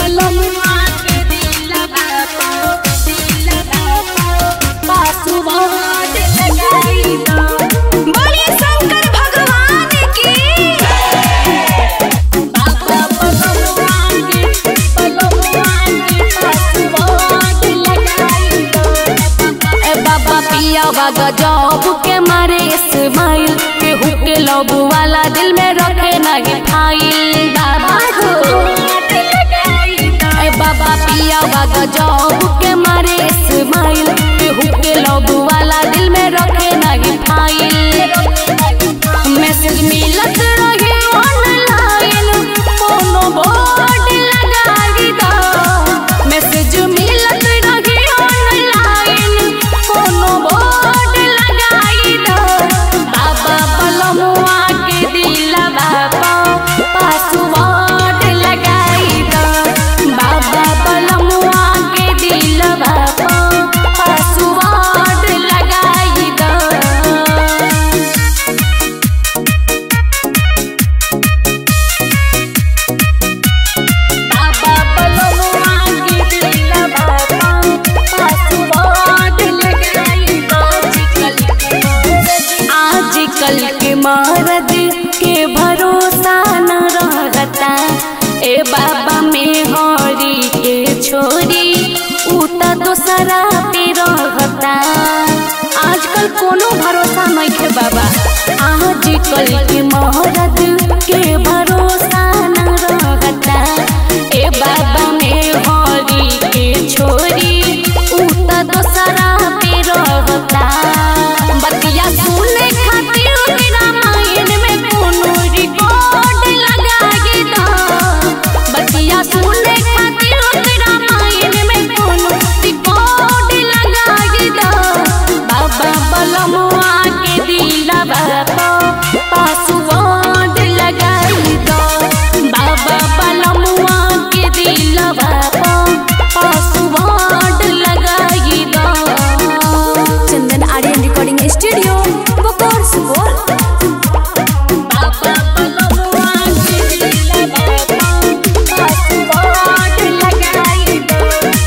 बलमुआ के दिलवा पासवर्ड लगाई दो। बोलिए शंकर भगवान की। बाबा बलमुआ के पासवर्ड लगाई दो। बाबा पिया बागा जॉब के मारे इस्माइल केहू के लव वाला दिल में रखे नहीं फाइल। बाबा पिया बागा जॉब के मारे इस्माइल केहू के लव वाला दिल में रखे नहीं फाइल। मैसेज मिलत रहे ऑनलाइन कोनो बोर्ड लगाई दो। मैसेज मिलत रहे ऑनलाइन कोनो बोर्ड लगाई दो। बाबा बलमुआ के दिलवा पासवर्ड लगाई दो। बाबा बलमुआ के दिलवा पासवर्ड लगाई दो। बाबा बलमुआ के दिलवा पासवर्ड लगाई दो। आजकल के मर्द के भरोसा न रहता। ए बाबा में हरी के छोरी उ त दोसरा पे रहता। आजकल कोनो भरोसा नहीं है बाबा। आजकल के मर्द के भरोसा न रहता। ए बाबा में हरी के छोरी उ त दोसरा पे रहता। बतिया सुने खातिर मेरा माइंड में कोनो रिकॉर्ड लगाई दो। बतिया सुने खातिर मेरा माइंड में कोनो रिकॉर्ड लगाई दो। बाबा बलमुआ के दिलवा पासवर्ड लगाई दो। बाबा बलमुआ के दिलवा पासवर्ड लगाई दो। चंदन आर्यन रिकॉर्डिंग स्टूडियो बोकोर सुपौल। बाबा बलमुआ के दिलवा पासवर्ड लगाई दो।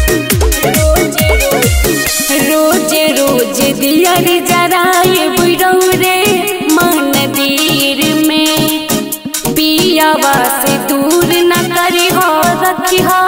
रोज रोज दियरी जराए बुरौरे मंदिर में। पियावा से दूर न करी हो रखी हो